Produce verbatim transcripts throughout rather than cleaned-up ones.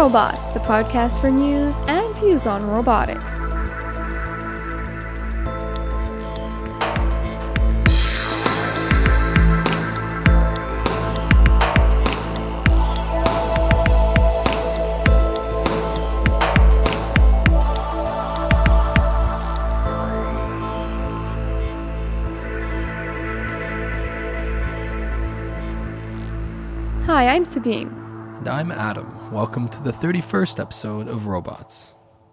Robots, the podcast for news and views on robotics. Hi, I'm Sabine. And I'm Adam. Welcome to the thirty-first episode of Robots.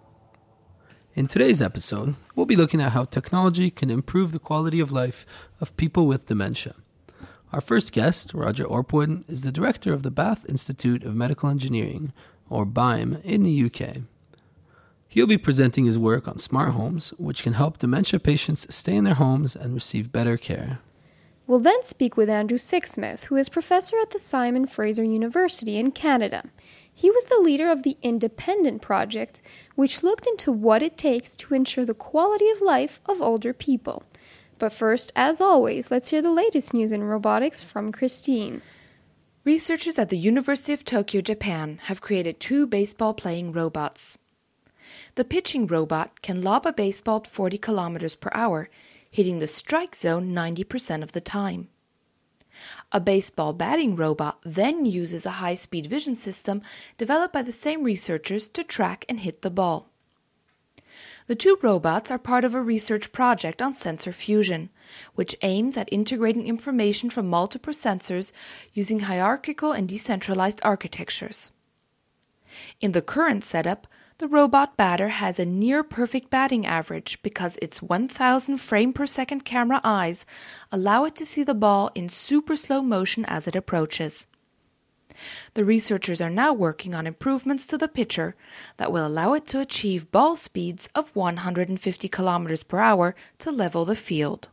In today's episode, we'll be looking at how technology can improve the quality of life of people with dementia. Our first guest, Roger Orpwood, is the director of the Bath Institute of Medical Engineering, or B I M E, in the U K. He'll be presenting his work on smart homes, which can help dementia patients stay in their homes and receive better care. We'll then speak with Andrew Sixsmith, who is professor at the Simon Fraser University in Canada. He was the leader of the Independent Project, which looked into what it takes to ensure the quality of life of older people. But first, as always, let's hear the latest news in robotics from Christine. Researchers at the University of Tokyo, Japan, have created two baseball-playing robots. The pitching robot can lob a baseball at forty kilometers per hour, hitting the strike zone ninety percent of the time. A baseball batting robot then uses a high-speed vision system developed by the same researchers to track and hit the ball. The two robots are part of a research project on sensor fusion, which aims at integrating information from multiple sensors using hierarchical and decentralized architectures. In the current setup, the robot batter has a near-perfect batting average because its one thousand frame per second camera eyes allow it to see the ball in super slow motion as it approaches. The researchers are now working on improvements to the pitcher that will allow it to achieve ball speeds of one hundred fifty kilometers per hour to level the field.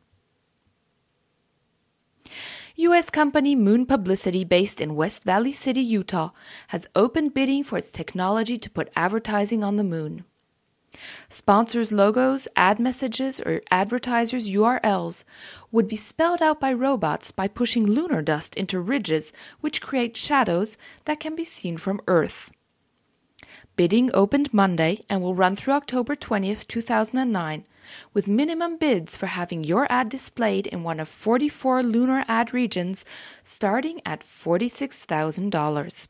U S company Moon Publicity, based in West Valley City, Utah, has opened bidding for its technology to put advertising on the moon. Sponsors' logos, ad messages, or advertisers' U R Ls would be spelled out by robots by pushing lunar dust into ridges which create shadows that can be seen from Earth. Bidding opened Monday and will run through October twentieth, two thousand nine, with minimum bids for having your ad displayed in one of forty-four lunar ad regions starting at forty-six thousand dollars.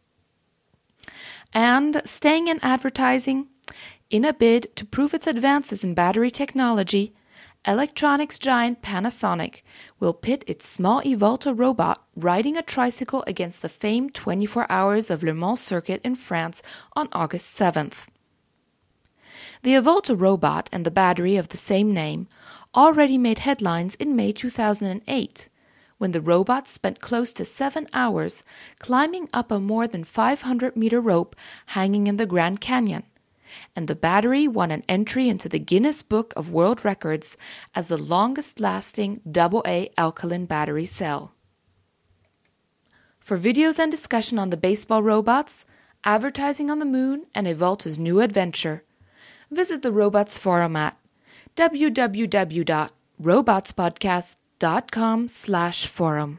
And staying in advertising, in a bid to prove its advances in battery technology, electronics giant Panasonic will pit its small Evolta robot riding a tricycle against the famed twenty-four hours of Le Mans circuit in France on August seventh. The Evolta robot and the battery of the same name already made headlines in May two thousand eight, when the robot spent close to seven hours climbing up a more than five hundred meter rope hanging in the Grand Canyon, and the battery won an entry into the Guinness Book of World Records as the longest-lasting double A alkaline battery cell. For videos and discussion on the baseball robots, advertising on the moon, and Evolta's new adventure, visit the Robots Forum at w w w dot robotspodcast dot com slash forum.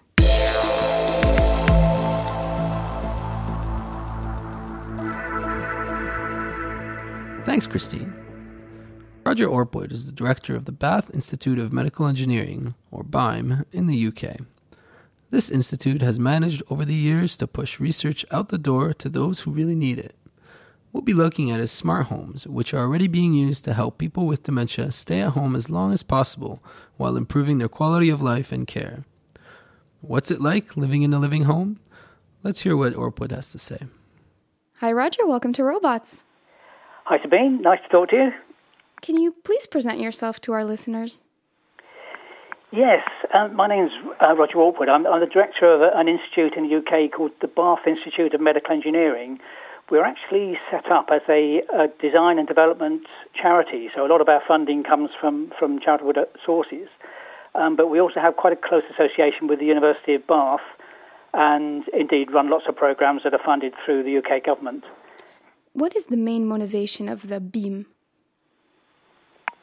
Thanks, Christine. Roger Orpwood is the director of the Bath Institute of Medical Engineering, or B I M E, in the U K. This institute has managed over the years to push research out the door to those who really need it. We'll be looking at his smart homes, which are already being used to help people with dementia stay at home as long as possible while improving their quality of life and care. What's it like living in a living home? Let's hear what Orpwood has to say. Hi, Roger. Welcome to Robots. Hi, Sabine. Nice to talk to you. Can you please present yourself to our listeners? Yes, uh, my name's uh, Roger Orpwood. I'm, I'm the director of a, an institute in the U K called the Bath Institute of Medical Engineering. We're actually set up as a, a design and development charity, so a lot of our funding comes from, from charitable sources. Um, but we also have quite a close association with the University of Bath and indeed run lots of programs that are funded through the U K government. What is the main motivation of the B I M?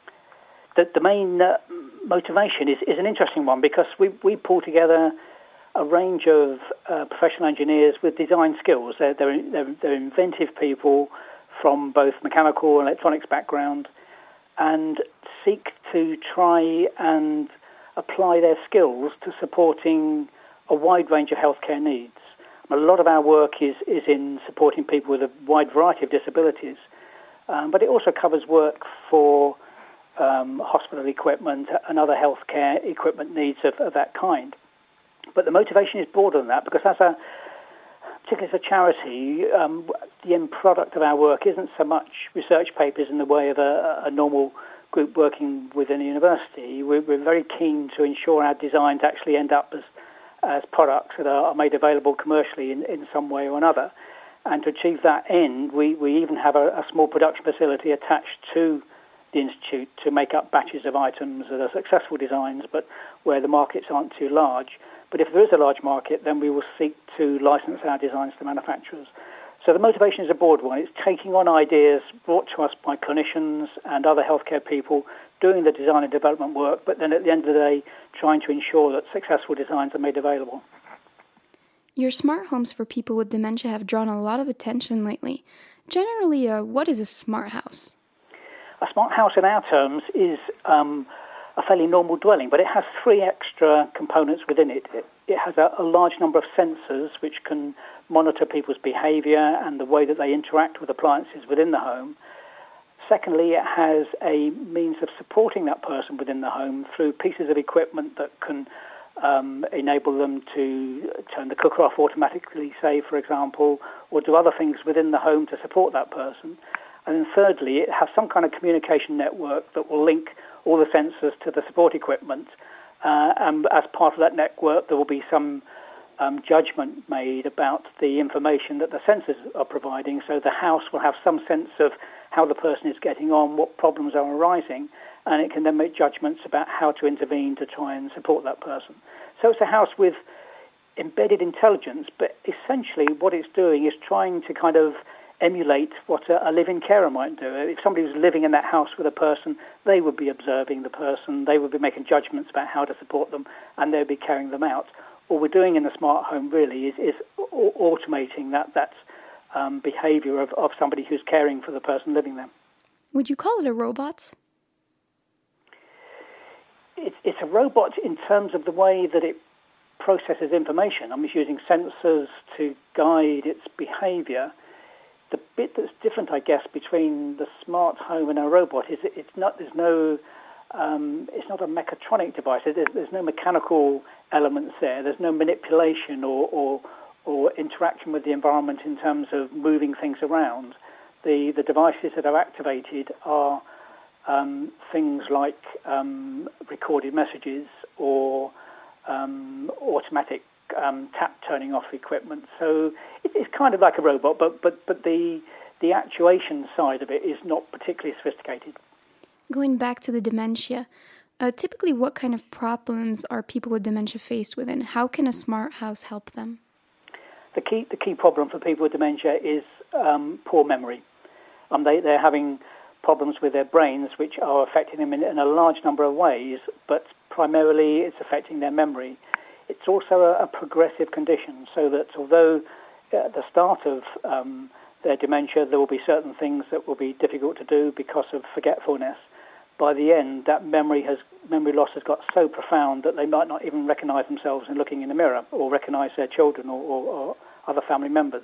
The, the main uh, motivation is, is an interesting one because we, we pull together a range of uh, professional engineers with design skills. They're, they're, they're, they're inventive people from both mechanical and electronics background, and seek to try and apply their skills to supporting a wide range of healthcare needs. A lot of our work is, is in supporting people with a wide variety of disabilities, um, but it also covers work for um, hospital equipment and other healthcare equipment needs of, of that kind. But the motivation is broader than that, because as a, particularly as a charity, um, the end product of our work isn't so much research papers in the way of a, a normal group working within a university. We're, we're very keen to ensure our designs actually end up as as products that are made available commercially in, in some way or another. And to achieve that end, we, we even have a, a small production facility attached to the Institute to make up batches of items that are successful designs, but where the markets aren't too large. But if there is a large market, then we will seek to license our designs to manufacturers. So the motivation is a broad one. It's taking on ideas brought to us by clinicians and other healthcare people doing the design and development work, but then at the end of the day, trying to ensure that successful designs are made available. Your smart homes for people with dementia have drawn a lot of attention lately. Generally, uh, what is a smart house? A smart house in our terms is um, a fairly normal dwelling, but it has three extra components within it. It, it has a, a large number of sensors which can monitor people's behaviour and the way that they interact with appliances within the home. Secondly, it has a means of supporting that person within the home through pieces of equipment that can um, enable them to turn the cooker off automatically, say, for example, or do other things within the home to support that person. And then thirdly, it has some kind of communication network that will link all the sensors to the support equipment. Uh, and as part of that network, there will be some um, judgment made about the information that the sensors are providing. So the house will have some sense of how the person is getting on, what problems are arising, and it can then make judgments about how to intervene to try and support that person. So it's a house with embedded intelligence, but essentially what it's doing is trying to kind of emulate what a, a living carer might do. If somebody was living in that house with a person, they would be observing the person, they would be making judgments about how to support them, and they'd be carrying them out. What we're doing in the smart home really is, is automating that, that um, behaviour of, of somebody who's caring for the person living there. Would you call it a robot? It's, it's a robot in terms of the way that it processes information. I'm just using sensors to guide its behaviour. The bit that's different, I guess, between the smart home and a robot is that it's not. There's no. Um, it's not a mechatronic device. There's, there's no mechanical elements there. There's no manipulation or, or or interaction with the environment in terms of moving things around. The the devices that are activated are um, things like um, recorded messages or um, automatic Um, tap turning off equipment. So it, it's kind of like a robot, but but but the the actuation side of it is not particularly sophisticated. Going back to the dementia, uh, typically what kind of problems are people with dementia faced with, and how can a smart house help them? The key the key problem for people with dementia is um, poor memory. Um, they they're having problems with their brains, which are affecting them in, in a large number of ways, but primarily it's affecting their memory. It's also a, a progressive condition, so that although at the start of um, their dementia there will be certain things that will be difficult to do because of forgetfulness, by the end that memory has memory loss has got so profound that they might not even recognise themselves in looking in the mirror or recognise their children or, or, or other family members.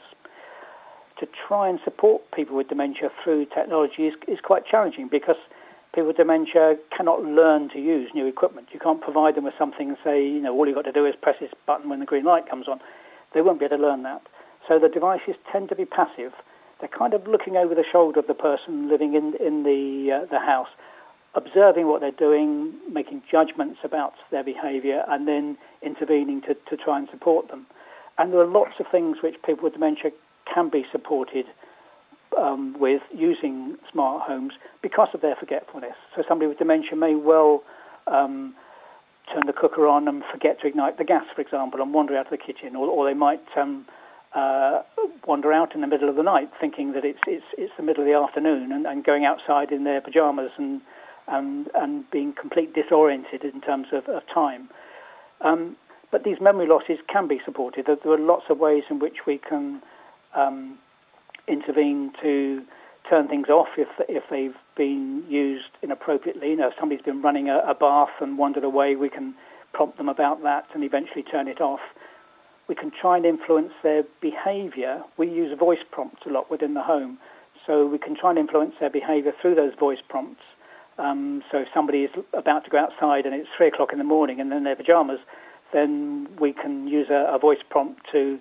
To try and support people with dementia through technology is, is quite challenging, because people with dementia cannot learn to use new equipment. You can't provide them with something and say, you know, all you've got to do is press this button when the green light comes on. They won't be able to learn that. So the devices tend to be passive. They're kind of looking over the shoulder of the person living in in the uh, the house, observing what they're doing, making judgments about their behaviour, and then intervening to, to try and support them. And there are lots of things which people with dementia can be supported Um, with using smart homes because of their forgetfulness. So somebody with dementia may well um, turn the cooker on and forget to ignite the gas, for example, and wander out of the kitchen, or, or they might um, uh, wander out in the middle of the night thinking that it's it's, it's the middle of the afternoon and, and going outside in their pyjamas and and, and being completely disoriented in terms of, of time. Um, But these memory losses can be supported. There are lots of ways in which we can um, intervene to turn things off if if they've been used inappropriately. You know, if somebody's been running a, a bath and wandered away, we can prompt them about that and eventually turn it off. We can try and influence their behaviour. We use voice prompts a lot within the home, so we can try and influence their behaviour through those voice prompts. Um, so if somebody is about to go outside and it's three o'clock in the morning and they're in their pyjamas, then we can use a, a voice prompt to,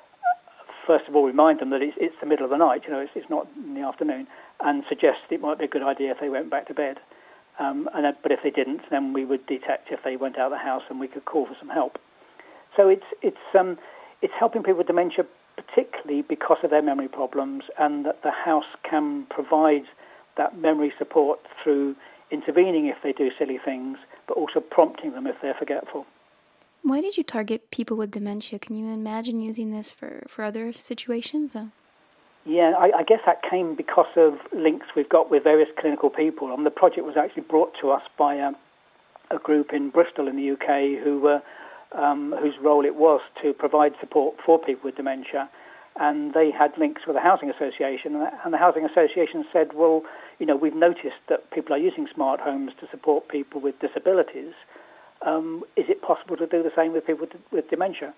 first of all, remind them that it's, it's the middle of the night, you know, it's, it's not in the afternoon, and suggest it might be a good idea if they went back to bed. Um, and then, but if they didn't, then we would detect if they went out of the house and we could call for some help. So it's it's um, it's helping people with dementia, particularly because of their memory problems, and that the house can provide that memory support through intervening if they do silly things, but also prompting them if they're forgetful. Why did you target people with dementia? Can you imagine using this for, for other situations? Uh? Yeah, I, I guess that came because of links we've got with various clinical people. Um, the project was actually brought to us by a, a group in Bristol in the U K who were, um, whose role it was to provide support for people with dementia. And they had links with the Housing Association, and the Housing Association said, well, you know, we've noticed that people are using smart homes to support people with disabilities. Um, is it possible to do the same with people with, with dementia?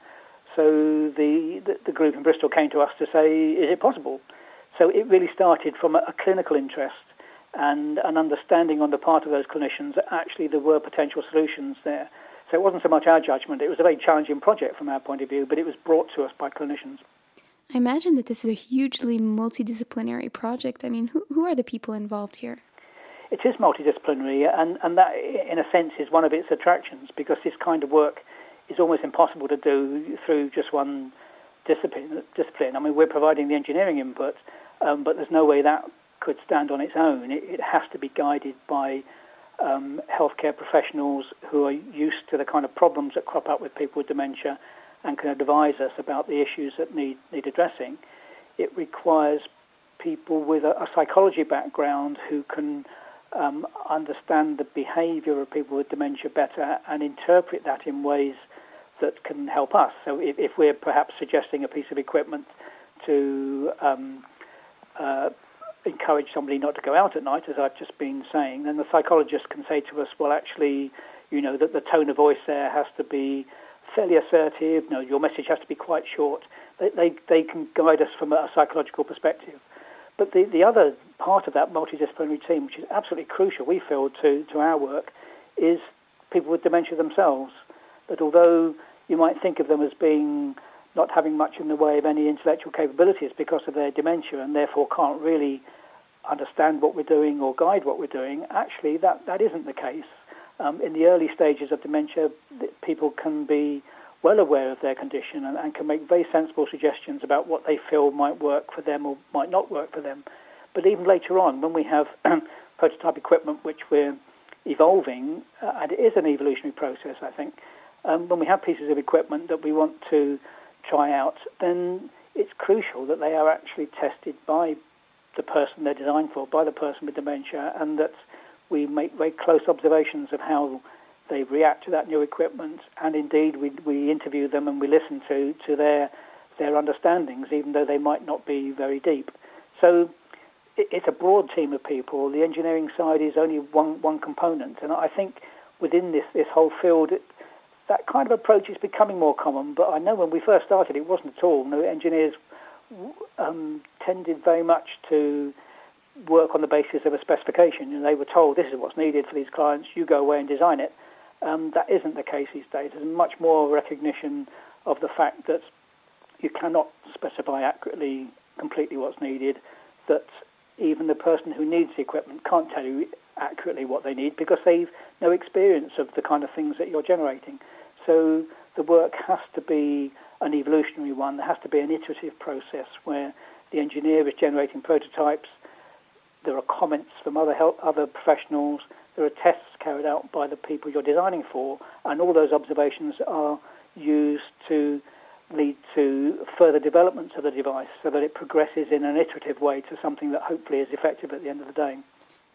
So the, the, the group in Bristol came to us to say, is it possible? So it really started from a, a clinical interest and an understanding on the part of those clinicians that actually there were potential solutions there. So it wasn't so much our judgment. It was a very challenging project from our point of view, but it was brought to us by clinicians. I imagine that this is a hugely multidisciplinary project. I mean, who, who are the people involved here? It is multidisciplinary, and, and that, in a sense, is one of its attractions, because this kind of work is almost impossible to do through just one discipline. discipline. I mean, we're providing the engineering input, um, but there's no way that could stand on its own. It, it has to be guided by um, healthcare professionals who are used to the kind of problems that crop up with people with dementia and can advise us about the issues that need, need addressing. It requires people with a, a psychology background who can um, understand the behaviour of people with dementia better and interpret that in ways that can help us. So if, if we're perhaps suggesting a piece of equipment to um, uh, encourage somebody not to go out at night, as I've just been saying, then the psychologist can say to us, well, actually, you know, that the tone of voice there has to be fairly assertive. No, your message has to be quite short. They, they, they can guide us from a psychological perspective. But the, the other part of that multidisciplinary team, which is absolutely crucial, we feel, to, to our work, is people with dementia themselves. That although you might think of them as being not having much in the way of any intellectual capabilities because of their dementia and therefore can't really understand what we're doing or guide what we're doing, actually that, that isn't the case. Um, in the early stages of dementia, people can be well aware of their condition and, and can make very sensible suggestions about what they feel might work for them or might not work for them. But even later on, when we have prototype equipment which we're evolving, uh, and it is an evolutionary process, I think, um, when we have pieces of equipment that we want to try out, then it's crucial that they are actually tested by the person they're designed for, by the person with dementia, and that we make very close observations of how they react to that new equipment, and indeed we we interview them and we listen to, to their their understandings, even though they might not be very deep. So it, it's a broad team of people. The engineering side is only one one component, and I think within this, this whole field, it, that kind of approach is becoming more common, but I know when we first started it wasn't at all. No, engineers um, tended very much to work on the basis of a specification, and they were told this is what's needed for these clients, you go away and design it. Um, that isn't the case these days. There's much more recognition of the fact that you cannot specify accurately completely what's needed, that even the person who needs the equipment can't tell you accurately what they need because they've no experience of the kind of things that you're generating. So the work has to be an evolutionary one. There has to be an iterative process where the engineer is generating prototypes. There are comments from other help, other professionals. There are tests carried out by the people you're designing for, and all those observations are used to lead to further developments of the device so that it progresses in an iterative way to something that hopefully is effective at the end of the day.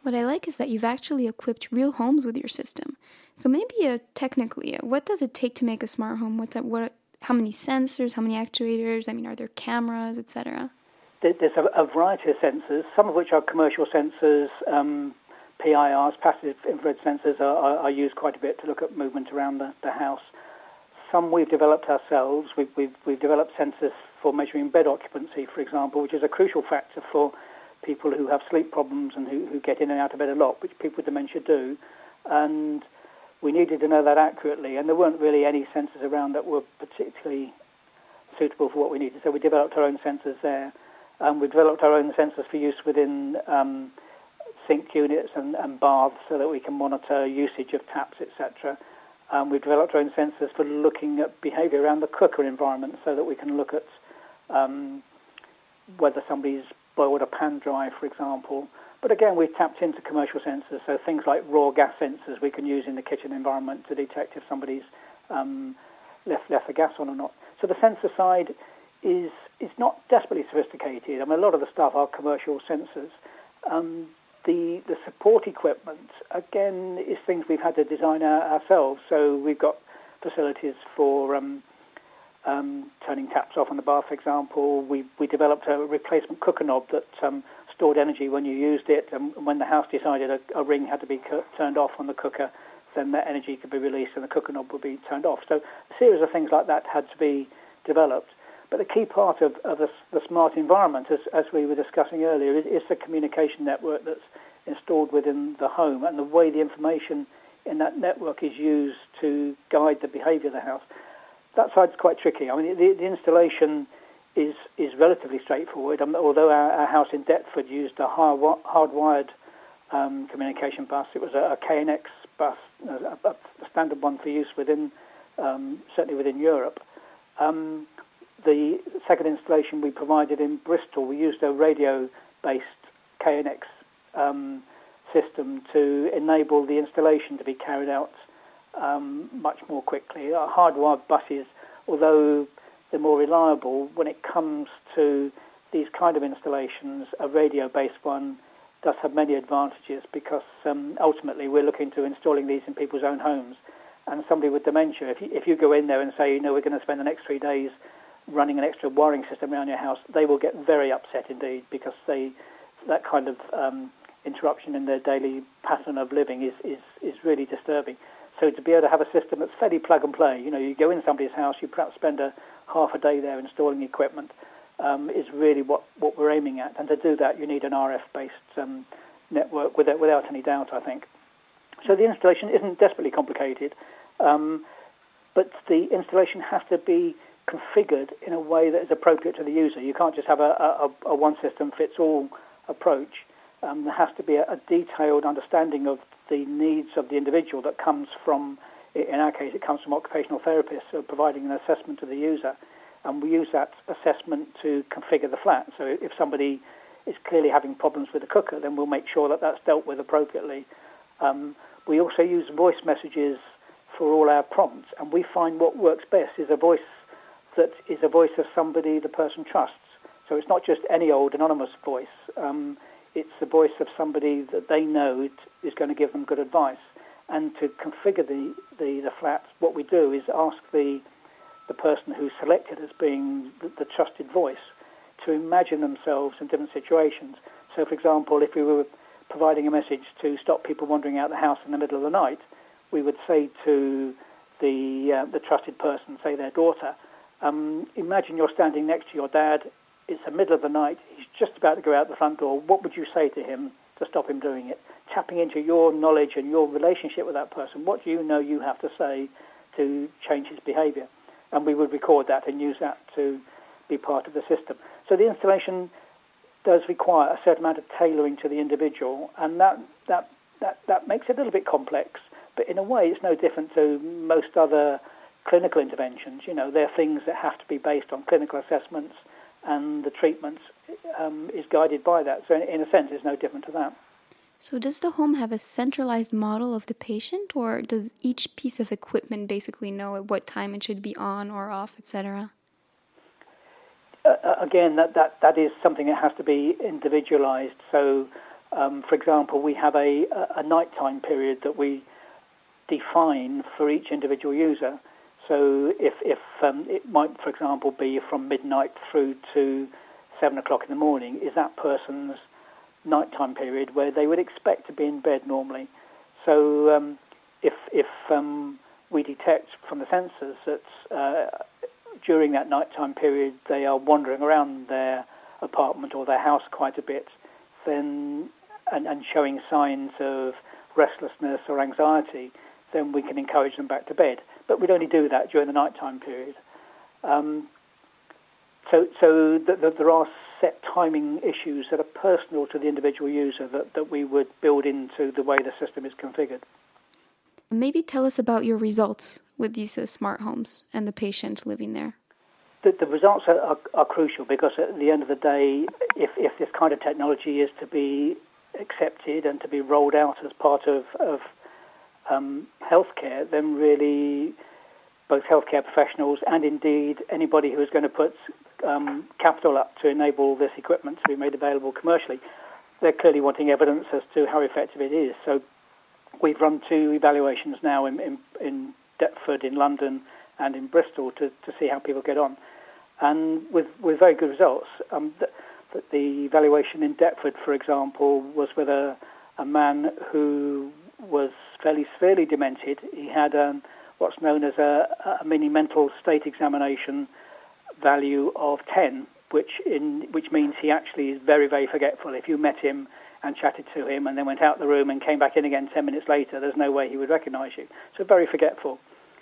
What I like is that you've actually equipped real homes with your system. So maybe uh, technically, uh, what does it take to make a smart home? What's that, what? How many sensors? How many actuators? I mean, are there cameras, et cetera? There's a, a variety of sensors, some of which are commercial sensors. Um, P I Rs, passive infrared sensors, are, are, are used quite a bit to look at movement around the, the house. Some we've developed ourselves. We've, we've, we've developed sensors for measuring bed occupancy, for example, which is a crucial factor for people who have sleep problems and who, who get in and out of bed a lot, which people with dementia do. And we needed to know that accurately, and there weren't really any sensors around that were particularly suitable for what we needed. So we developed our own sensors there. Um, we developed our own sensors for use within um, sink units and, and baths so that we can monitor usage of taps, et cetera. Um, we've developed our own sensors for looking at behaviour around the cooker environment so that we can look at um, whether somebody's boiled a pan dry, for example. But again, we've tapped into commercial sensors, so things like raw gas sensors we can use in the kitchen environment to detect if somebody's um, left, left the gas on or not. So the sensor side is is not desperately sophisticated. I mean, a lot of the stuff are commercial sensors. Um, the the support equipment, again, is things we've had to design our, ourselves. So we've got facilities for um, um, turning taps off in the bath, for example. We we developed a replacement cooker knob that um, stored energy when you used it, and when the house decided a, a ring had to be cu- turned off on the cooker, then that energy could be released and the cooker knob would be turned off. So a series of things like that had to be developed. But the key part of, of the, the smart environment, as, as we were discussing earlier, is, is the communication network that's installed within the home and the way the information in that network is used to guide the behaviour of the house. That side's quite tricky. I mean, the, the installation is is relatively straightforward. Um, although our, our house in Deptford used a hard, hardwired um, communication bus, it was a, a K N X bus, a, a standard one for use within, um, certainly within Europe. Um, the second installation we provided in Bristol, we used a radio-based K N X um, system to enable the installation to be carried out um, much more quickly. Our hardwired buses, although they're more reliable, when it comes to these kind of installations, a radio-based one does have many advantages because um, ultimately we're looking to installing these in people's own homes. And somebody with dementia, if you, if you go in there and say, you know, we're going to spend the next three days running an extra wiring system around your house, they will get very upset indeed because they that kind of um, interruption in their daily pattern of living is, is, is really disturbing. So to be able to have a system that's fairly plug and play, you know, you go in somebody's house, you perhaps spend a half a day there installing equipment, um, is really what, what we're aiming at. And to do that, you need an R F-based um, network without, without any doubt, I think. So the installation isn't desperately complicated, um, but the installation has to be configured in a way that is appropriate to the user. You can't just have a, a, a one-system-fits-all approach. Um, there has to be a, a detailed understanding of the needs of the individual that comes from, in our case, it comes from occupational therapists who are providing an assessment of the user. And we use that assessment to configure the flat. So if somebody is clearly having problems with the cooker, then we'll make sure that that's dealt with appropriately. Um, we also use voice messages for all our prompts, and we find what works best is a voice that is a voice of somebody the person trusts. So it's not just any old anonymous voice. Um, it's the voice of somebody that they know is going to give them good advice. And to configure the, the, the flat, what we do is ask the the person who's selected as being the, the trusted voice to imagine themselves in different situations. So, for example, if we were providing a message to stop people wandering out of the house in the middle of the night, we would say to the uh, the trusted person, say their daughter, um, imagine you're standing next to your dad, it's the middle of the night, he's just about to go out the front door, what would you say to him to stop him doing it? Tapping into your knowledge and your relationship with that person, what do you know you have to say to change his behaviour? And we would record that and use that to be part of the system. So the installation does require a certain amount of tailoring to the individual, and that that that, that makes it a little bit complex. But in a way, it's no different to most other clinical interventions. You know, they're things that have to be based on clinical assessments, and the treatment um, is guided by that. So in, in a sense, it's no different to that. So does the home have a centralized model of the patient, or does each piece of equipment basically know at what time it should be on or off, et cetera? Uh, again, that, that, that is something that has to be individualized. So Um, for example, we have a, a nighttime period that we define for each individual user. So if, if um, it might, for example, be from midnight through to seven o'clock in the morning, is that person's nighttime period where they would expect to be in bed normally. So um, if if um, we detect from the sensors that uh, during that nighttime period they are wandering around their apartment or their house quite a bit, then and, and showing signs of restlessness or anxiety, then we can encourage them back to bed. But we'd only do that during the nighttime period. Um, so so th- th- there are set timing issues that are personal to the individual user that, that we would build into the way the system is configured. Maybe tell us about your results with these uh, smart homes and the patient living there. The, the results are, are, are crucial because at the end of the day, if, if this kind of technology is to be accepted and to be rolled out as part of, of um, healthcare, then really both healthcare professionals and indeed anybody who is going to put um, capital up to enable this equipment to be made available commercially, they're clearly wanting evidence as to how effective it is. So we've run two evaluations now in, in, in Deptford, in London, and in Bristol to, to see how people get on. And with, with very good results. Um, the, the evaluation in Deptford, for example, was with a, a man who was fairly severely demented. He had um, what's known as a, a mini mental state examination value of ten, which in which means he actually is very, very forgetful. If you met him and chatted to him and then went out the room and came back in again ten minutes later, there's no way he would recognise you. So very forgetful.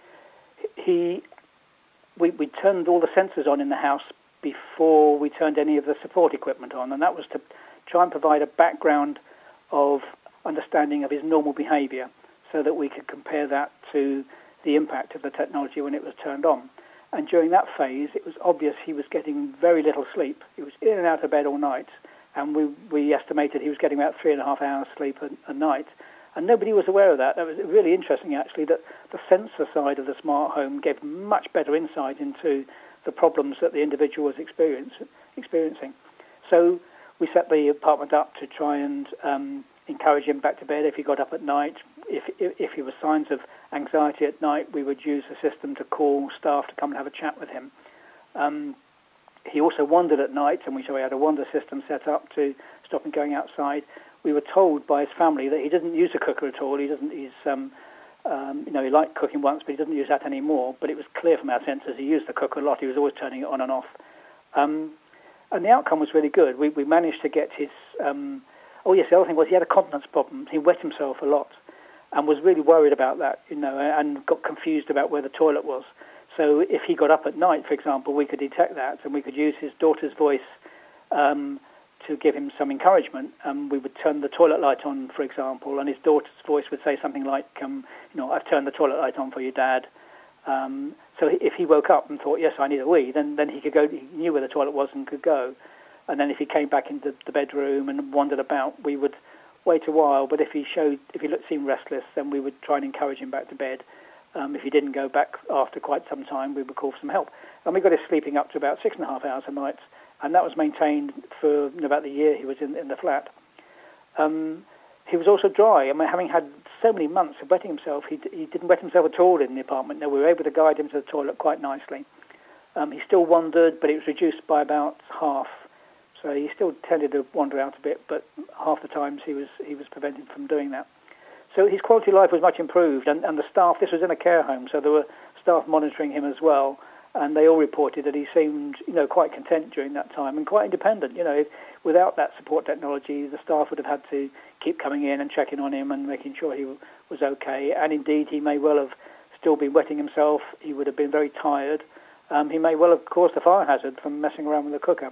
He, we, we turned all the sensors on in the house before we turned any of the support equipment on, and that was to try and provide a background of understanding of his normal behaviour so that we could compare that to the impact of the technology when it was turned on. And during that phase, it was obvious he was getting very little sleep. He was in and out of bed all night, and we, we estimated he was getting about three and a half hours sleep a, a night. And nobody was aware of that. That was really interesting, actually, that the sensor side of the smart home gave much better insight into the problems that the individual was experience, experiencing. So we set the apartment up to try and um, encourage him back to bed if he got up at night. If, if, if he was signs of anxiety at night, we would use the system to call staff to come and have a chat with him. Um, he also wandered at night, and we, so we had a wander system set up to stop him going outside. We were told by his family that he doesn't use a cooker at all. He doesn't. He's, um, um, you know, he liked cooking once, but he doesn't use that anymore. But it was clear from our sensors he used the cooker a lot. He was always turning it on and off, um, and the outcome was really good. We, we managed to get his. Um, oh yes, the other thing was he had a continence problem. He wet himself a lot, and was really worried about that. You know, and got confused about where the toilet was. So if he got up at night, for example, we could detect that, and we could use his daughter's voice um, to give him some encouragement. Um, we would turn the toilet light on, for example, and his daughter's voice would say something like, um, you know, I've turned the toilet light on for you, Dad. Um, so if he woke up and thought, yes, I need a wee, then, then he could go, he knew where the toilet was and could go. And then if he came back into the bedroom and wandered about, we would wait a while. But if he showed, if he looked, seemed restless, then we would try and encourage him back to bed. Um, if he didn't go back after quite some time, we would call for some help. And we got his sleeping up to about six and a half hours a night, and that was maintained for about the year he was in, in the flat. Um, he was also dry. I mean, having had so many months of wetting himself, he, he didn't wet himself at all in the apartment. No, we were able to guide him to the toilet quite nicely. Um, he still wandered, but it was reduced by about half. So he still tended to wander out a bit, but half the times he was he was prevented from doing that. So his quality of life was much improved, and, and the staff, this was in a care home, so there were staff monitoring him as well, and they all reported that he seemed, you know, quite content during that time and quite independent. You know, if, without that support technology, the staff would have had to keep coming in and checking on him and making sure he was okay, and indeed he may well have still been wetting himself. He would have been very tired. Um, he may well have caused a fire hazard from messing around with the cooker.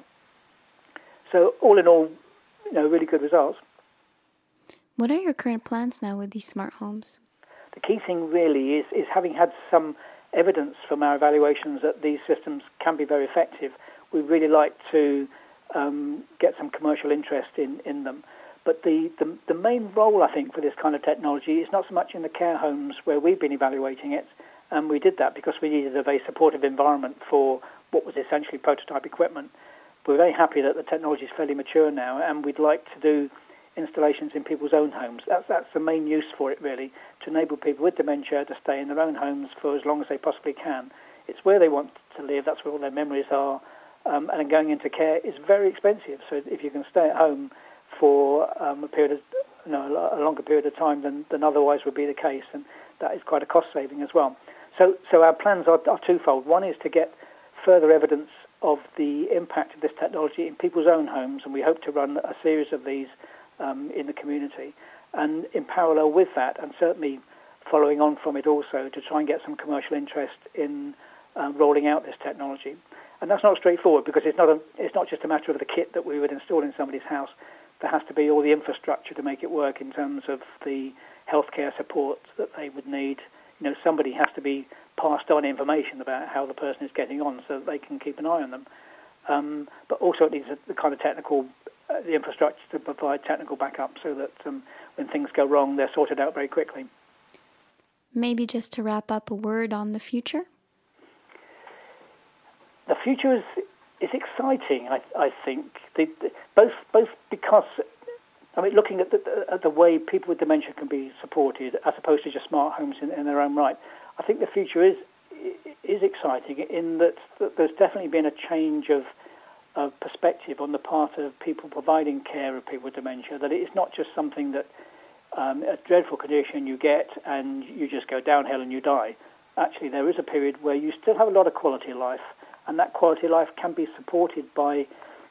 So all in all, you know, really good results. What are your current plans now with these smart homes? The key thing really is, is having had some evidence from our evaluations that these systems can be very effective, we'd really like to um, get some commercial interest in, in them. But the, the, the main role, I think, for this kind of technology is not so much in the care homes where we've been evaluating it, and we did that because we needed a very supportive environment for what was essentially prototype equipment. We're very happy that the technology is fairly mature now, and we'd like to do installations in people's own homes. That's, that's the main use for it, really, to enable people with dementia to stay in their own homes for as long as they possibly can. It's where they want to live, that's where all their memories are, um, and going into care is very expensive. So if you can stay at home for um, a period of, you know, a longer period of time than, than otherwise would be the case, and that is quite a cost saving as well. So, so our plans are, are twofold. One is to get further evidence of the impact of this technology in people's own homes, and we hope to run a series of these um, in the community. And in parallel with that, and certainly following on from it also, to try and get some commercial interest in uh, rolling out this technology. And that's not straightforward, because it's not a, it's not just a matter of the kit that we would install in somebody's house. There has to be all the infrastructure to make it work in terms of the healthcare support that they would need. You know, somebody has to be passed on information about how the person is getting on so that they can keep an eye on them. Um, but also it needs a, the kind of technical, uh, the infrastructure to provide technical backup so that um, when things go wrong, they're sorted out very quickly. Maybe just to wrap up, a word on the future? The future is is exciting, I, I think, the, the, both both because, I mean, looking at the, at the way people with dementia can be supported as opposed to just smart homes in, in their own right, I think the future is is exciting in that, that there's definitely been a change of, of perspective on the part of people providing care of people with dementia, that it's not just something that um, a dreadful condition you get and you just go downhill and you die. Actually, there is a period where you still have a lot of quality of life, and that quality of life can be supported by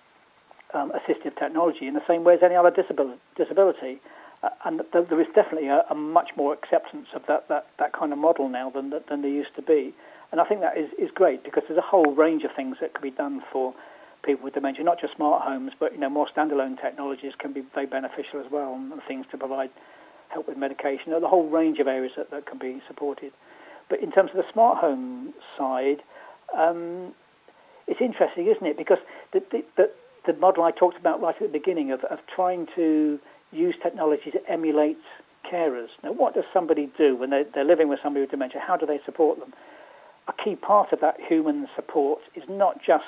um, assistive technology in the same way as any other disability. disability. Uh, and th- there is definitely a, a much more acceptance of that, that, that kind of model now than than there used to be. And I think that is, is great, because there's a whole range of things that can be done for people with dementia, not just smart homes, but you know, more standalone technologies can be very beneficial as well, and things to provide help with medication. There's a whole range of areas that, that can be supported. But in terms of the smart home side, um, it's interesting, isn't it? Because the, the, the, the model I talked about right at the beginning of, of trying to use technology to emulate carers. Now, what does somebody do when they're, they're living with somebody with dementia? How do they support them? A key part of that human support is not just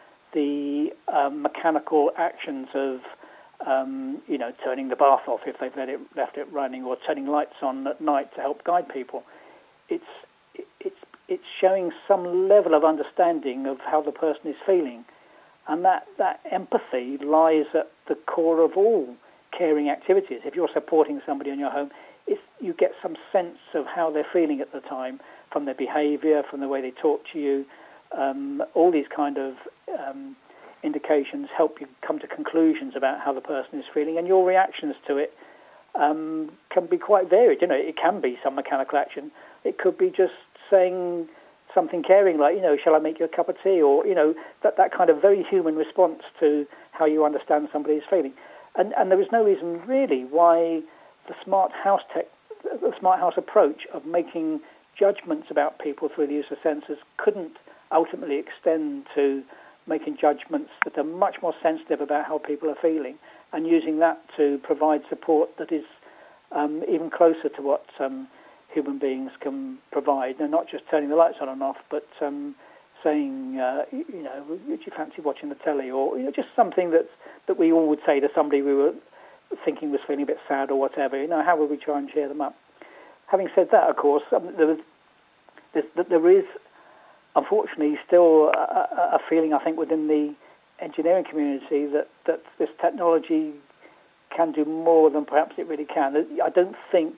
the um, mechanical actions of, um, you know, turning the bath off if they've let it, left it running, or turning lights on at night to help guide people. It's it's it's showing some level of understanding of how the person is feeling, and that, that empathy lies at the core of all caring activities. If you're supporting somebody in your home, it's, you get some sense of how they're feeling at the time from their behaviour, from the way they talk to you. Um, all these kind of um, indications help you come to conclusions about how the person is feeling, and your reactions to it um, can be quite varied. You know, it can be some mechanical action. It could be just saying something caring, like, you know, shall I make you a cup of tea? Or, you know, that, that kind of very human response to how you understand somebody is feeling. And, and there is no reason really why the smart house tech, the smart house approach of making judgments about people through the use of sensors couldn't ultimately extend to making judgments that are much more sensitive about how people are feeling, and using that to provide support that is um, even closer to what um, human beings can provide. And not just turning the lights on and off, but um, saying, uh, you know, would you fancy watching the telly? Or, you know, just something that that we all would say to somebody we were thinking was feeling a bit sad or whatever. You know, how would we try and cheer them up? Having said that, of course, um, there, was, there is, unfortunately, still a, a feeling, I think, within the engineering community that, that this technology can do more than perhaps it really can. I don't think,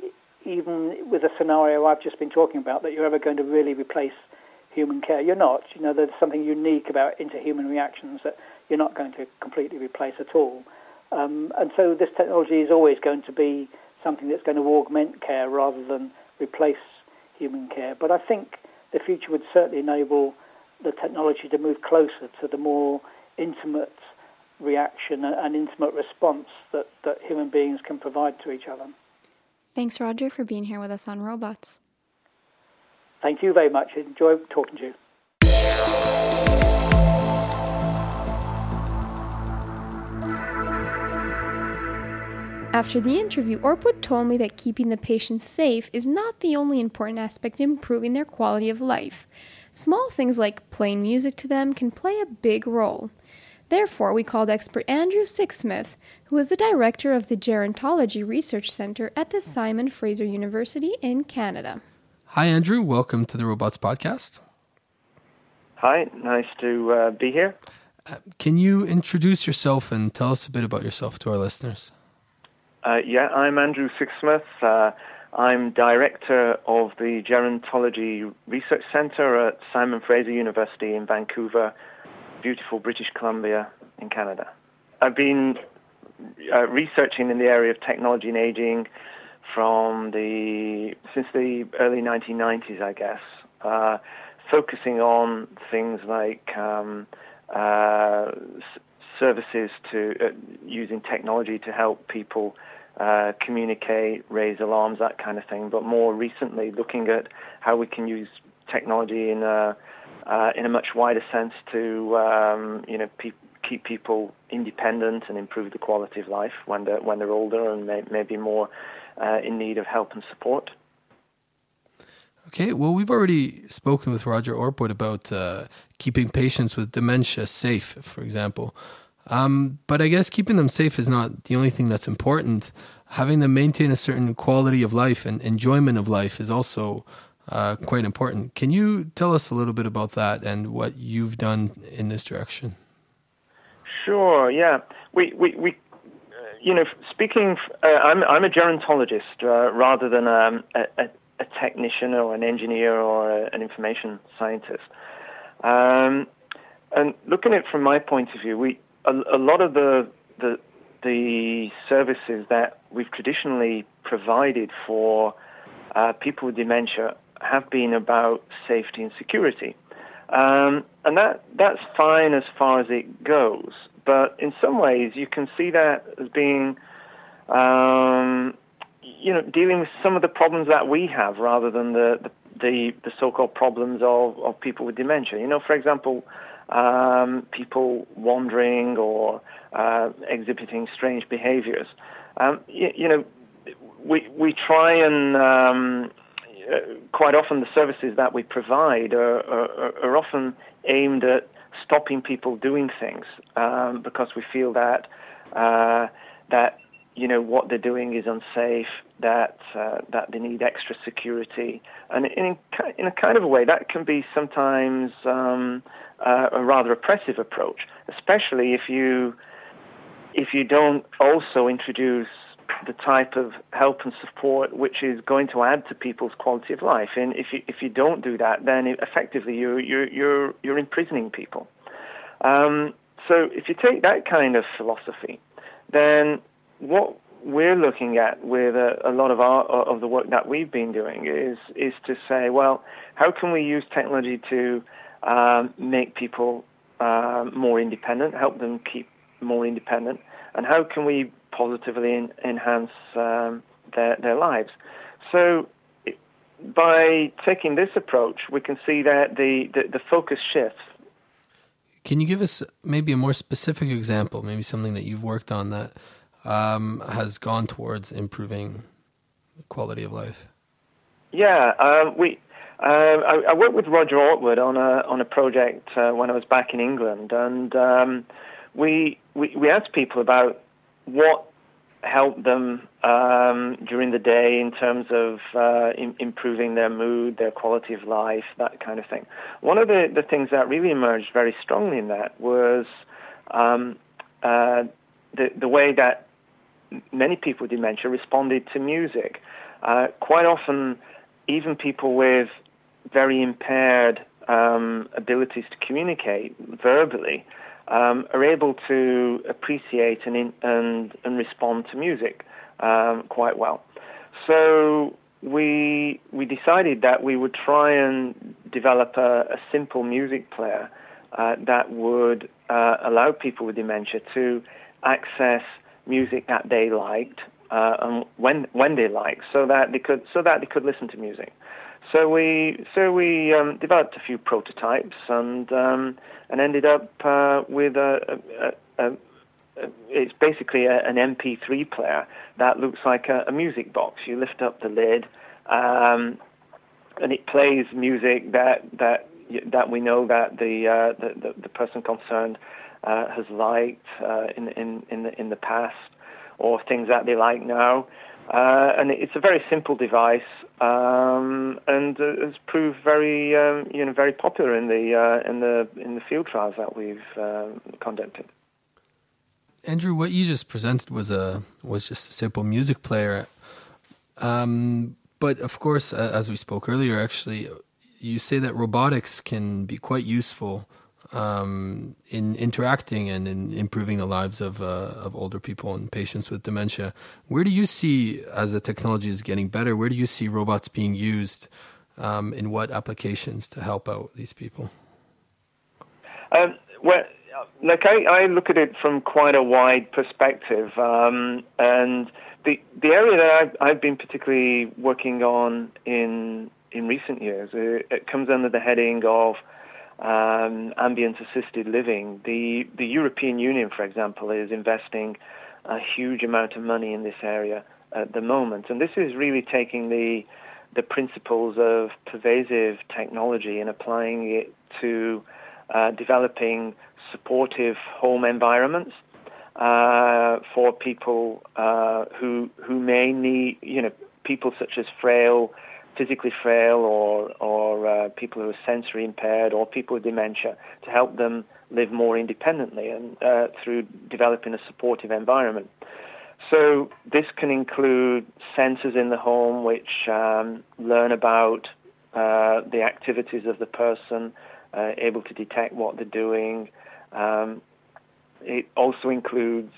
even with a scenario I've just been talking about, that you're ever going to really replace human care. You're not. You know, there's something unique about interhuman reactions that you're not going to completely replace at all. Um, and so this technology is always going to be something that's going to augment care rather than replace human care. But I think the future would certainly enable the technology to move closer to the more intimate reaction and intimate response that, that human beings can provide to each other. Thanks, Roger, for being here with us on Robots. Thank you very much. Enjoy talking to you. After the interview, Orpwood told me that keeping the patient safe is not the only important aspect in improving their quality of life. Small things like playing music to them can play a big role. Therefore, we called expert Andrew Sixsmith who is the director of the Gerontology Research Center at the Simon Fraser University in Canada. Hi, Andrew. Welcome to the Robots Podcast. Hi, nice to uh, be here. Uh, can you introduce yourself and tell us a bit about yourself to our listeners? Uh, yeah, I'm Andrew Sixsmith. Uh, I'm director of the Gerontology Research Center at Simon Fraser University in Vancouver, beautiful British Columbia in Canada. I've been uh, researching in the area of technology and aging from the since the early nineteen nineties, I guess, uh, focusing on things like um, uh, s- services to uh, using technology to help people uh, communicate, raise alarms, that kind of thing. But more recently, looking at how we can use technology in a uh, in a much wider sense to um, you know pe- keep people independent and improve the quality of life when they're when they're older and may- maybe more uh, in need of help and support. Okay, well, we've already spoken with Roger Orpwood about uh, keeping patients with dementia safe, for example. Um, but I guess keeping them safe is not the only thing that's important. Having them maintain a certain quality of life and enjoyment of life is also uh, quite important. Can you tell us a little bit about that and what you've done in this direction? Sure, yeah. We, we, we you know, speaking, uh, I'm, I'm a gerontologist uh, rather than um, a, a a technician or an engineer or a, an information scientist. Um, and looking at it from my point of view, we a, a lot of the, the the services that we've traditionally provided for uh, people with dementia have been about safety and security. Um, and that that's fine as far as it goes. But in some ways, you can see that as being um, you know, dealing with some of the problems that we have rather than the the, the, the so-called problems of, of people with dementia. You know, for example, um, people wandering or uh, exhibiting strange behaviors. Um, you, you know, we we try and um, quite often the services that we provide are, are, are often aimed at stopping people doing things um, because we feel that uh, that you know, what they're doing is unsafe, that uh, that they need extra security. And in, in a kind of a way, that can be sometimes um, uh, a rather oppressive approach, especially if you if you don't also introduce the type of help and support which is going to add to people's quality of life. And if you if you don't do that, then effectively you're you're you're, you're imprisoning people. Um, so if you take that kind of philosophy, then what we're looking at with a, a lot of our of the work that we've been doing is is to say, well, how can we use technology to um, make people uh, more independent, help them keep more independent, and how can we positively in, enhance um, their their lives? So, it, by taking this approach, we can see that the, the, the focus shifts. Can you give us maybe a more specific example, maybe something that you've worked on that Um, has gone towards improving the quality of life? Yeah, um, we. Uh, I, I worked with Roger Orpwood on a on a project uh, when I was back in England, and um, we, we we asked people about what helped them um, during the day in terms of uh, in, improving their mood, their quality of life, that kind of thing. One of the, the things that really emerged very strongly in that was um, uh, the the way that many people with dementia responded to music. Uh, quite often, even people with very impaired um, abilities to communicate verbally um, are able to appreciate and in, and, and respond to music um, quite well. So we we decided that we would try and develop a, a simple music player uh, that would uh, allow people with dementia to access music that they liked uh, and when when they liked, so that they could so that they could listen to music. So we so we um, developed a few prototypes and um, and ended up uh, with a, a, a, a it's basically a, an M P three player that looks like a, a music box. You lift up the lid, um, and it plays music that that that we know that the uh, the, the, the person concerned Uh, has liked uh, in in in the in the past, or things that they like now. Uh, and it's a very simple device, um, and uh, has proved very, um, you know, very popular in the uh, in the in the field trials that we've uh, conducted. Andrew, what you just presented was a was just a simple music player, um, but of course, as we spoke earlier, actually, you say that robotics can be quite useful um, in interacting and in improving the lives of uh, of older people and patients with dementia. Where do you see, as the technology is getting better, where do you see robots being used um, in what applications to help out these people? Um, well, like I, I look at it from quite a wide perspective, um, and the the area that I've, I've been particularly working on in in recent years, it, it comes under the heading of Um, ambient assisted living. The the European Union, for example, is investing a huge amount of money in this area at the moment, and this is really taking the the principles of pervasive technology and applying it to uh, developing supportive home environments uh, for people uh, who who may need, you know, people such as frail. physically frail or or uh, people who are sensory impaired or people with dementia, to help them live more independently and uh, through developing a supportive environment. So this can include sensors in the home which um, learn about uh, the activities of the person, uh, able to detect what they're doing. Um, it also includes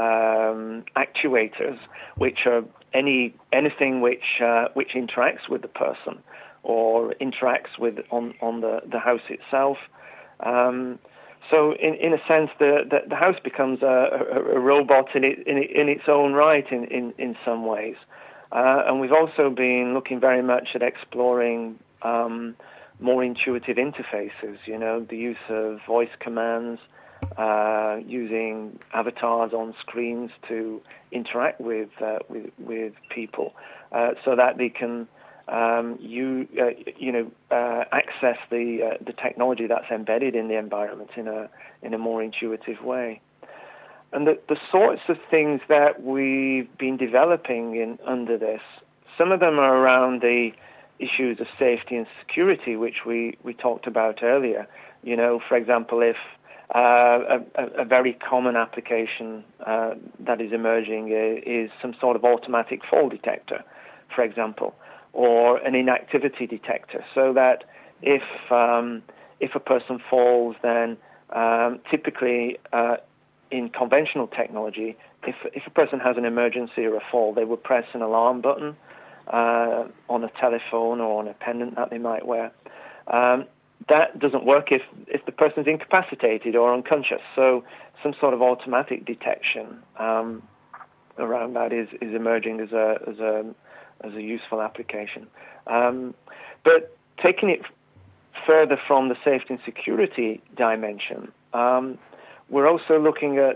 um, actuators, which are any anything which uh, which interacts with the person or interacts with on on the, the house itself. Um, so in in a sense, the the, the house becomes a, a, a robot in it, in in its own right in in, in some ways. Uh, and we've also been looking very much at exploring um, more intuitive interfaces. You know, the use of voice commands. Uh, using avatars on screens to interact with uh, with, with people, uh, so that they can um, you uh, you know uh, access the uh, the technology that's embedded in the environment in a in a more intuitive way. And the the sorts of things that we've been developing in under this, some of them are around the issues of safety and security, which we, we talked about earlier. You know, for example, if Uh, a, a very common application uh, that is emerging is some sort of automatic fall detector, for example, or an inactivity detector, so that if um, if a person falls, then um, typically uh, in conventional technology, if if a person has an emergency or a fall, they would press an alarm button uh, on a telephone or on a pendant that they might wear. Um, That doesn't work if, if the person's incapacitated or unconscious. So some sort of automatic detection um, around that is, is emerging as a as a as a useful application. Um, but taking it further from the safety and security dimension, um, we're also looking at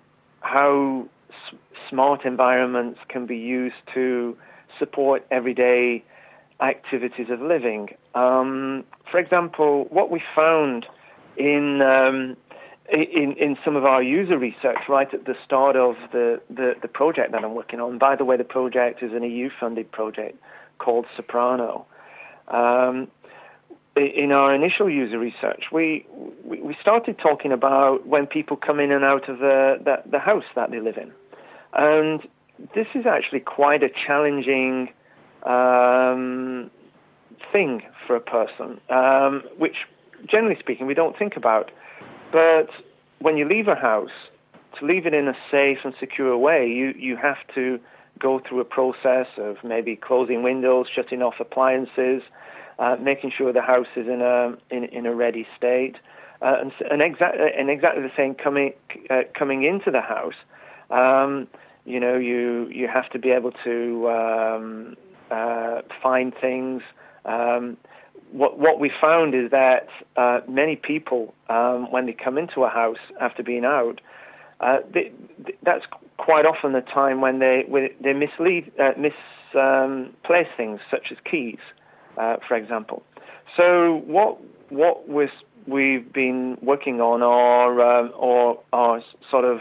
how s- smart environments can be used to support everyday activities of living. Um, for example, what we found in, um, in in some of our user research right at the start of the, the, the project that I'm working on. By the way, the project is an E U-funded project called Soprano. Um, in our initial user research, we, we we started talking about when people come in and out of the, the, the house that they live in. And this is actually quite a challenging Um, thing for a person, um, which, generally speaking, we don't think about. But when you leave a house, to leave it in a safe and secure way, you, you have to go through a process of maybe closing windows, shutting off appliances, uh, making sure the house is in a in, in a ready state, uh, and, and, exa- and exactly the same coming uh, coming into the house. Um, you know, you you have to be able to Um, Uh, find things. Um, what what we found is that uh, many people, um, when they come into a house after being out, uh, they, that's quite often the time when they when they mislead, uh, misplace um, things such as keys, uh, for example. So what what we're, we've been working on are um, or are sort of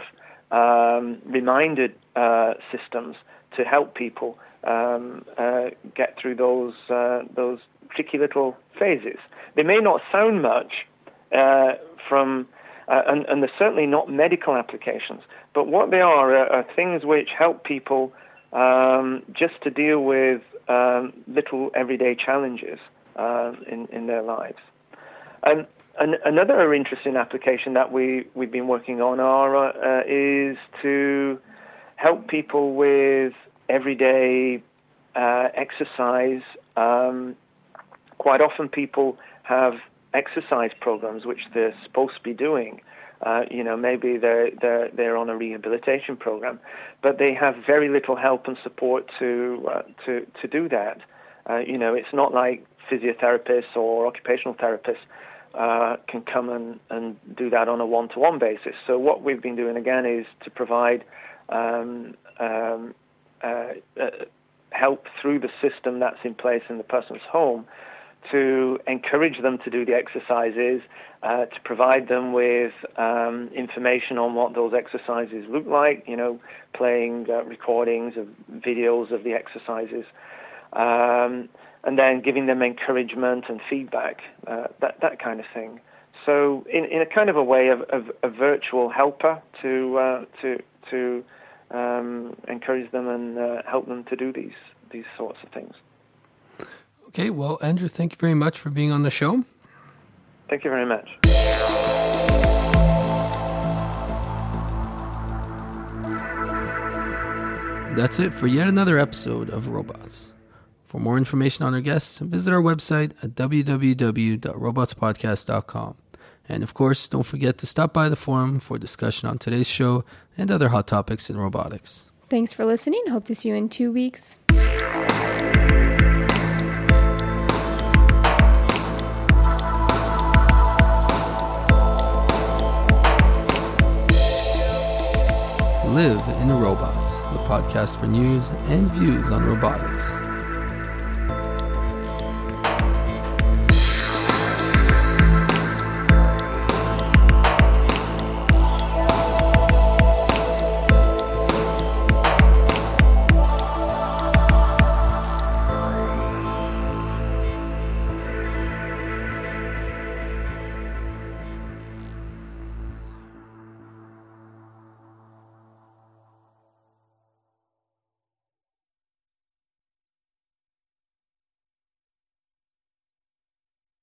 um, reminder uh, systems to help people um, uh, get through those uh, those tricky little phases. They may not sound much uh, from, uh, and, and they're certainly not medical applications, but what they are are, are things which help people um, just to deal with um, little everyday challenges uh, in, in their lives. And An, another interesting application that we, we've been working on are, uh, is to help people with everyday uh, exercise. Um, quite often people have exercise programs which they're supposed to be doing. Uh, you know, maybe they're, they're, they're on a rehabilitation program, but they have very little help and support to, uh, to, to do that. Uh, you know, it's not like physiotherapists or occupational therapists Uh, can come and, and do that on a one-to-one basis. So what we've been doing, again, is to provide um, um, uh, uh, help through the system that's in place in the person's home to encourage them to do the exercises, uh, to provide them with um, information on what those exercises look like, you know, playing uh, recordings of videos of the exercises, um, and then giving them encouragement and feedback, uh, that that kind of thing. So, in, in a kind of a way of, of a virtual helper to uh, to to um, encourage them and uh, help them to do these these sorts of things. Okay, well, Andrew, thank you very much for being on the show. Thank you very much. That's it for yet another episode of Robots. For more information on our guests, visit our website at w w w dot robots podcast dot com. And of course, don't forget to stop by the forum for discussion on today's show and other hot topics in robotics. Thanks for listening. Hope to see you in two weeks. Live in the Robots, the podcast for news and views on robotics.